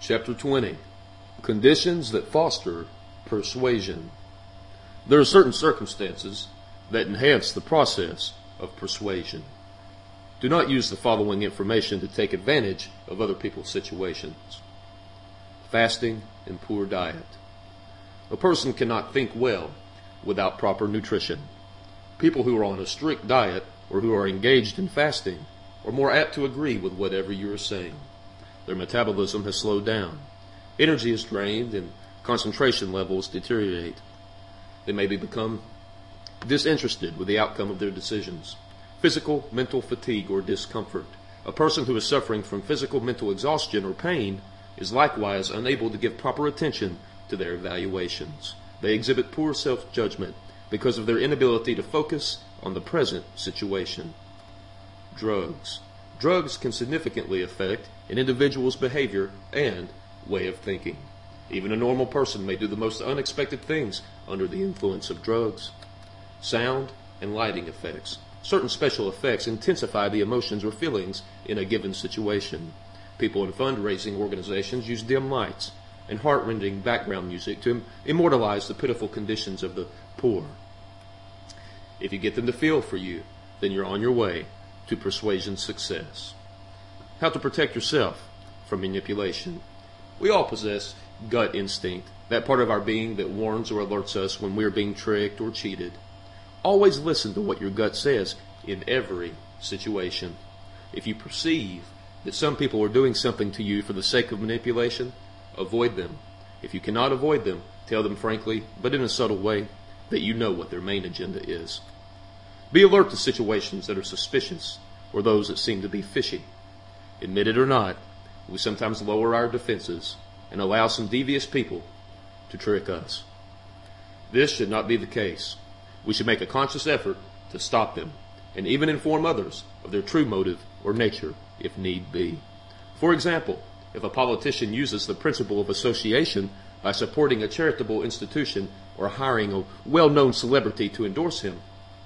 Chapter 20. Conditions that foster persuasion. There are certain circumstances that enhance the process of persuasion. Do not use the following information to take advantage of other people's situations. Fasting and poor diet. A person cannot think well without proper nutrition. People who are on a strict diet or who are engaged in fasting are more apt to agree with whatever you are saying. Their metabolism has slowed down. Energy is drained and concentration levels deteriorate. They may become disinterested with the outcome of their decisions. Physical, mental fatigue or discomfort. A person who is suffering from physical, mental exhaustion or pain is likewise unable to give proper attention to their evaluations. They exhibit poor self-judgment because of their inability to focus on the present situation. Drugs. Drugs can significantly affect an individual's behavior and way of thinking. Even a normal person may do the most unexpected things under the influence of drugs. Sound and lighting effects. Certain special effects intensify the emotions or feelings in a given situation. People in fundraising organizations use dim lights and heart-rending background music to immortalize the pitiful conditions of the poor. If you get them to feel for you, then you're on your way to persuasion success. How to protect yourself from manipulation. We all possess gut instinct, that part of our being that warns or alerts us when we're being tricked or cheated. Always listen to what your gut says in every situation. If you perceive that some people are doing something to you for the sake of manipulation, avoid them. If you cannot avoid them, tell them frankly, but in a subtle way, that you know what their main agenda is. Be alert to situations that are suspicious or those that seem to be fishy. Admit it or not, we sometimes lower our defenses and allow some devious people to trick us. This should not be the case. We should make a conscious effort to stop them and even inform others of their true motive or nature if need be. For example, if a politician uses the principle of association by supporting a charitable institution or hiring a well-known celebrity to endorse him,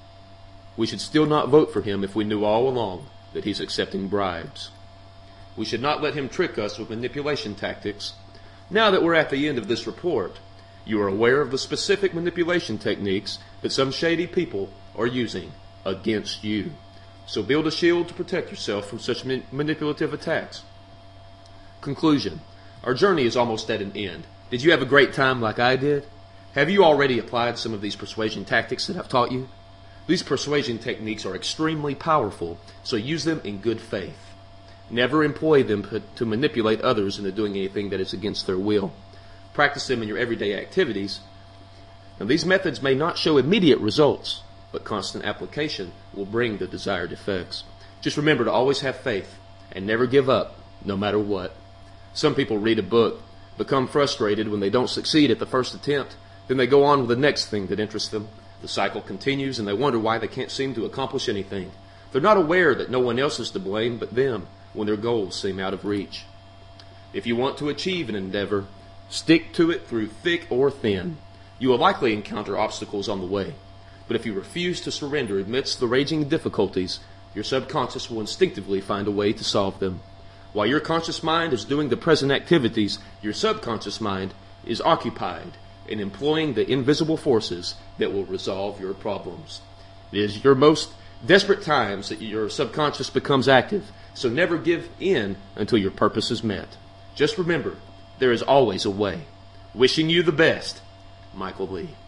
we should still not vote for him if we knew all along that he's accepting bribes. We should not let him trick us with manipulation tactics. Now that we're at the end of this report, you are aware of the specific manipulation techniques that some shady people are using against you. So build a shield to protect yourself from such manipulative attacks. Conclusion. Our journey is almost at an end. Did you have a great time like I did? Have you already applied some of these persuasion tactics that I've taught you? These persuasion techniques are extremely powerful, so use them in good faith. Never employ them to manipulate others into doing anything that is against their will. Practice them in your everyday activities. Now, these methods may not show immediate results, but constant application will bring the desired effects. Just remember to always have faith and never give up, no matter what. Some people read a book, become frustrated when they don't succeed at the first attempt, then they go on with the next thing that interests them. The cycle continues and they wonder why they can't seem to accomplish anything. They're not aware that no one else is to blame but them when their goals seem out of reach. If you want to achieve an endeavor, stick to it through thick or thin. You will likely encounter obstacles on the way, but if you refuse to surrender amidst the raging difficulties, your subconscious will instinctively find a way to solve them. While your conscious mind is doing the present activities, your subconscious mind is occupied in employing the invisible forces that will resolve your problems. It is your most desperate times that your subconscious becomes active, so never give in until your purpose is met. Just remember, there is always a way. Wishing you the best, Michael Lee.